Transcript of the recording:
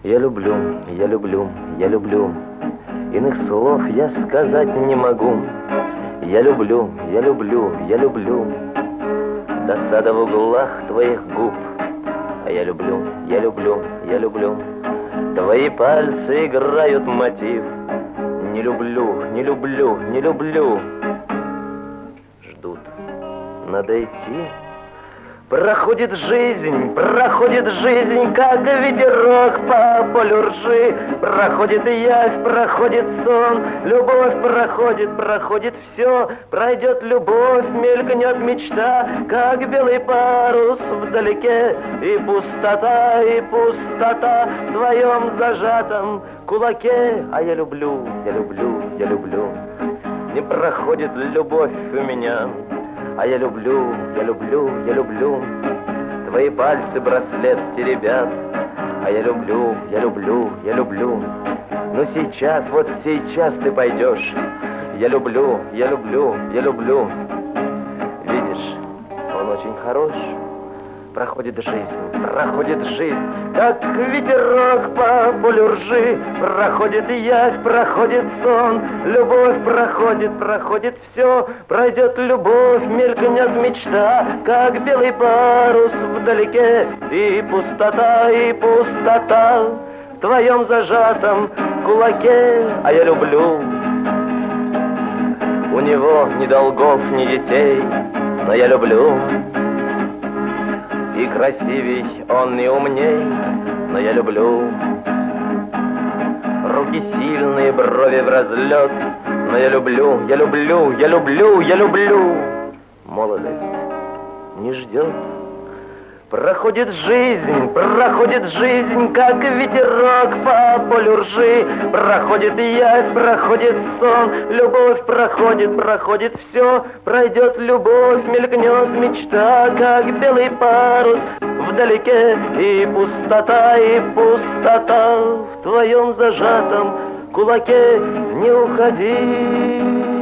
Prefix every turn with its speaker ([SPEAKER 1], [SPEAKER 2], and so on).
[SPEAKER 1] Я люблю, я люблю, я люблю. Иных слов я сказать не могу. Я люблю, я люблю, я люблю. Досада в углах твоих губ. А я люблю, я люблю, я люблю. Твои пальцы играют мотив. Не люблю, не люблю, не люблю. Ждут, надо идти. Проходит жизнь, как ветерок по полю ржи. Проходит явь, проходит сон, любовь проходит все. Пройдет любовь, мелькнет мечта, как белый парус вдалеке. И пустота в твоем зажатом кулаке. А я люблю, я люблю, я люблю. Не проходит любовь у меня. А я люблю, я люблю, я люблю. Твои пальцы браслет теребят. А я люблю, я люблю, я люблю. Ну сейчас, вот сейчас ты пойдешь. Я люблю, я люблю, я люблю. Видишь, он очень хорош. Проходит жизнь, как ветерок по полю ржи. Проходит явь, проходит сон, любовь проходит все. Пройдет любовь, мелькнет мечта, как белый парус вдалеке. И пустота в твоем зажатом кулаке. А я люблю. У него ни долгов, ни детей, но я люблю. И красивей он, и умней, но я люблю. Руки сильные, брови в разлет, но я люблю, я люблю, я люблю, я люблю. Молодость не ждет. Проходит жизнь, как ветерок по полю ржи. Проходит явь, проходит сон, любовь проходит все. Пройдет любовь, мелькнет мечта, как белый парус вдалеке. И пустота в твоем зажатом кулаке. Не уходи.